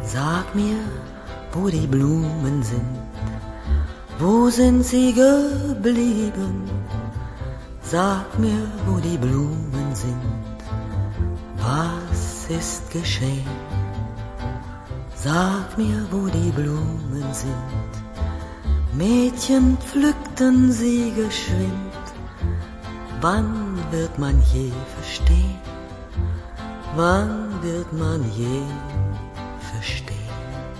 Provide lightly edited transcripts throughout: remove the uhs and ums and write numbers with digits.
Sag mir, wo die Blumen sind, wo sind sie geblieben? Sag mir, wo die Blumen sind, was ist geschehen? Sag mir, wo die Blumen sind, Mädchen pflückten sie geschwind. Wann wird man je verstehen? Wann wird man je verstehen?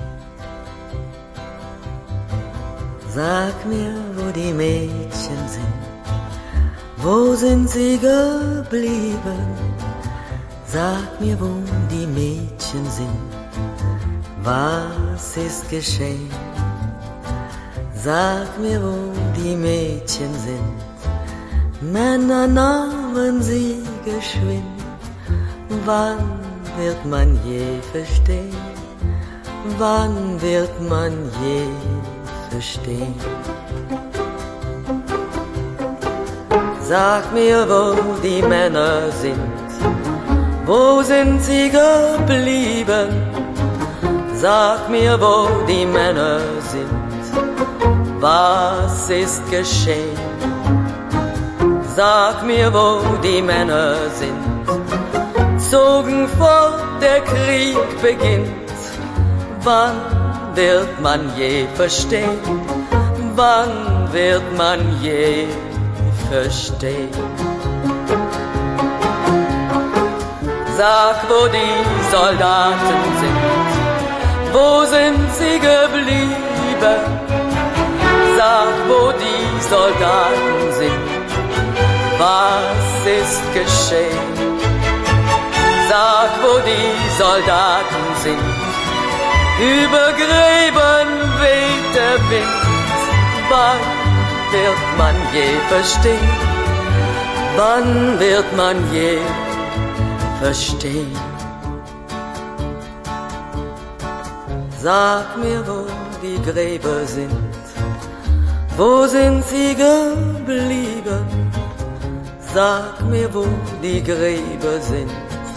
Sag mir, wo die Mädchen sind, wo sind sie geblieben? Sag mir, wo die Mädchen sind, was ist geschehen? Sag mir, wo die Mädchen sind, Männer nahmen sie geschwind. Wann wird man je verstehen? Wann wird man je verstehen? Sag mir, wo die Männer sind, wo sind sie geblieben? Sag mir, wo die Männer sind, was ist geschehen? Sag mir, wo die Männer sind, zogen fort, der Krieg beginnt. Wann wird man je verstehen? Wann wird man je verstehen? Sag, wo die Soldaten sind, wo sind sie geblieben? Sag, wo die Soldaten sind, was ist geschehen? Sag, wo die Soldaten sind, über Gräben weht der Wind. Wann wird man je verstehen? Wann wird man je verstehen? Sag mir, wo die Gräber sind, wo sind sie geblieben? Sag mir, wo die Gräber sind,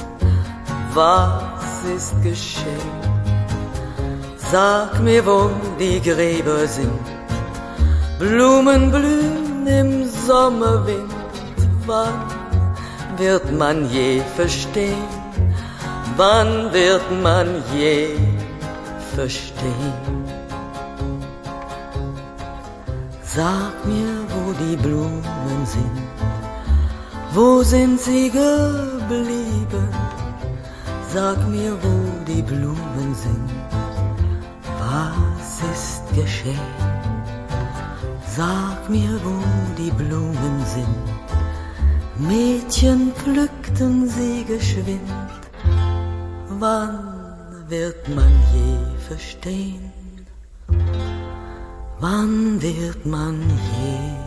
was ist geschehen? Sag mir, wo die Gräber sind, Blumen blühen im Sommerwind. Wann wird man je verstehen? Wann wird man je verstehen? Sag mir, wo die Blumen sind, wo sind sie geblieben? Sag mir, wo die Blumen sind, was ist geschehen? Sag mir, wo die Blumen sind, Mädchen pflückten sie geschwind. Wann wird man je verstehen? Wann wird man je